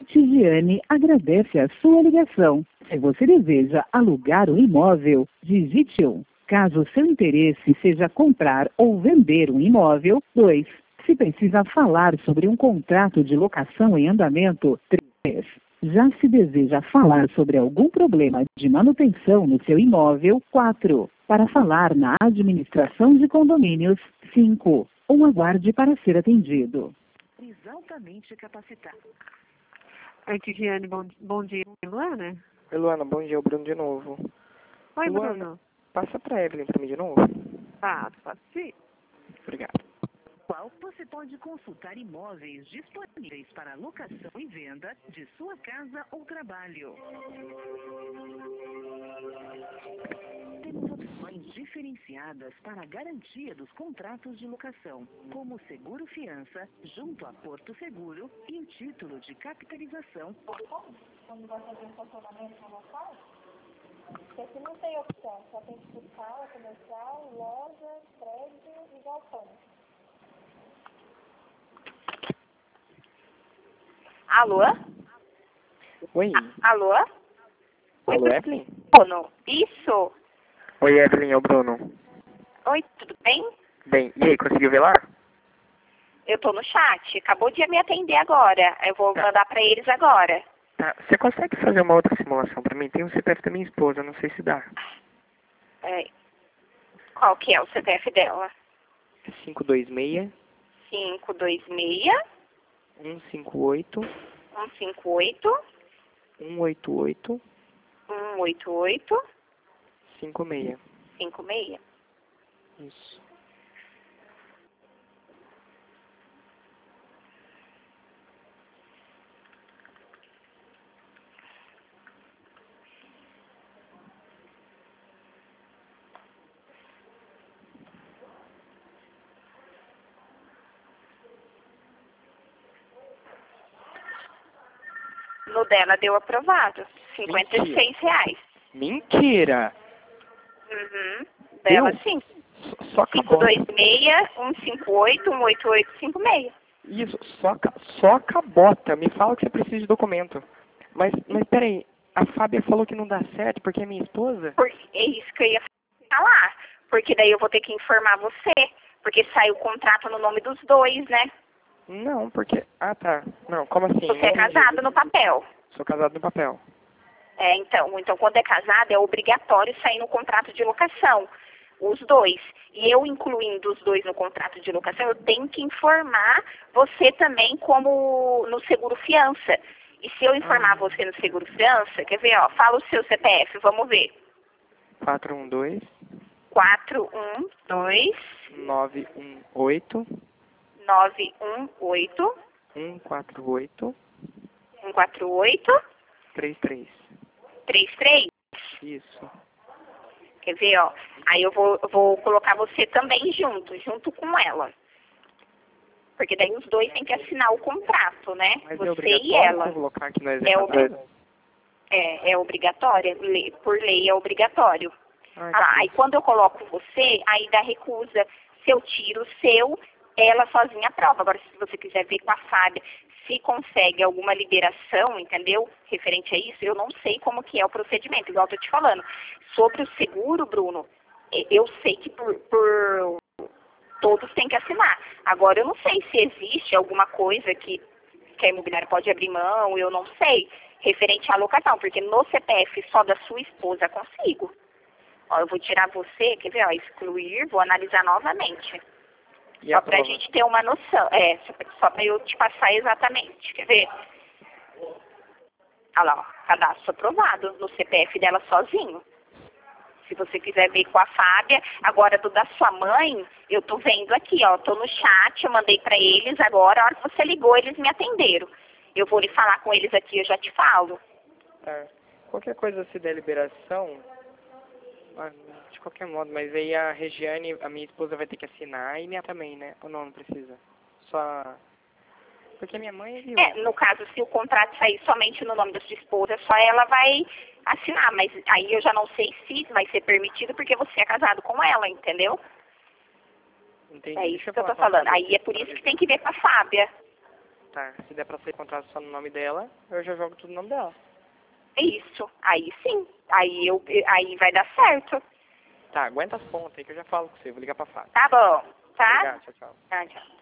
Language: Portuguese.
Tigiane agradece a sua ligação. Se você deseja alugar um imóvel, digite 1. Caso seu interesse seja comprar ou vender um imóvel, 2. Se precisa falar sobre um contrato de locação em andamento, 3. Já se deseja falar sobre algum problema de manutenção no seu imóvel, 4. Para falar na administração de condomínios, 5. Ou aguarde para ser atendido. Altamente capacitado. Oi, Tigiane, bom dia. Luana? Oi, Luana, bom dia, o Bruno de novo. Oi, Luana, Bruno. passa pra Evelyn pra mim de novo. Passa, sim. Obrigado. Qual você pode consultar imóveis disponíveis para locação e venda de sua casa ou trabalho. Temos opções diferenciadas para a garantia dos contratos de locação, como seguro fiança, junto a Porto Seguro e o título de capitalização. Quando vai fazer um estacionamento no local? Porque aqui não tem opção, só tem fiscal, comercial, loja, prédio e galpão. Alô? Oi. Alô? Alô, Evelyn? Bruno, isso? Oi, Evelyn, é o Bruno. Oi, tudo bem? Bem, e aí, conseguiu ver lá? Eu tô no chat, acabou de me atender agora. Eu vou mandar pra eles agora. Tá, você consegue fazer uma outra simulação pra mim? Tem o CPF da minha esposa, não sei se dá. Qual que é o CPF dela? 526 526 158 158 188 188 56. 56. Isso. No dela deu aprovado. R$56. Mentira! Uhum. Dela Deu? sim. Só acabou. 526 158 188 56. Isso, só a cabota. Me fala que você precisa de documento. Mas peraí, a Fábia falou que não dá certo porque é minha esposa? É isso que eu ia falar. Porque daí eu vou ter que informar você. Porque saiu o contrato no nome dos dois, né? Não, porque... Ah, tá. Não, como assim? Você é casado no papel. Sou casado no papel. Então quando é casado é obrigatório sair no contrato de locação. Os dois. E eu incluindo os dois no contrato de locação, eu tenho que informar você também como no seguro fiança. E se eu informar você no seguro fiança, quer ver, ó, fala o seu CPF, vamos ver. 412 412 918 918 148 148 33. 33. Isso. Quer ver, ó? Aí eu vou colocar você também junto com ela. Porque daí os dois têm que assinar o contrato, né? Mas você é e ela. Colocar aqui no É obrigatório. Por lei é obrigatório. Aí quando eu coloco você, aí dá recusa. Se eu tiro o seu, ela sozinha aprova. Agora, se você quiser ver com a Fábia, se consegue alguma liberação, entendeu? Referente a isso, eu não sei como que é o procedimento, igual eu tô te falando. Sobre o seguro, Bruno, eu sei que por todos têm que assinar. Agora, eu não sei se existe alguma coisa que a imobiliária pode abrir mão, eu não sei, referente à locação, porque no CPF só da sua esposa consigo. Ó, eu vou tirar você, quer ver, ó, excluir, vou analisar novamente. E só pra gente ter uma noção. Só pra eu te passar exatamente. Quer ver? Olha lá, ó, cadastro aprovado no CPF dela sozinho. Se você quiser ver com a Fábia. Agora, do da sua mãe, eu tô vendo aqui, ó. Tô no chat, eu mandei pra eles agora. A hora que você ligou, eles me atenderam. Eu vou lhe falar com eles aqui, eu já te falo. Tá. Qualquer coisa se der liberação, de qualquer modo, mas aí a Regiane, a minha esposa, vai ter que assinar e minha também, né? Ou não precisa? Só... Porque minha mãe... No caso, se o contrato sair somente no nome da sua esposa, só ela vai assinar. Mas aí eu já não sei se vai ser permitido, porque você é casado com ela, entendeu? Entendi. É isso que eu tô falando. Aí é por isso que tem que ver com a Fábia. Tá, se der pra ser contrato só no nome dela, eu já jogo tudo no nome dela. Isso, aí sim. Aí vai dar certo. Tá, aguenta as pontas aí que eu já falo com você. Vou ligar pra Fábio. Tá bom, tá? Obrigado, tchau, tchau. Tchau, tchau.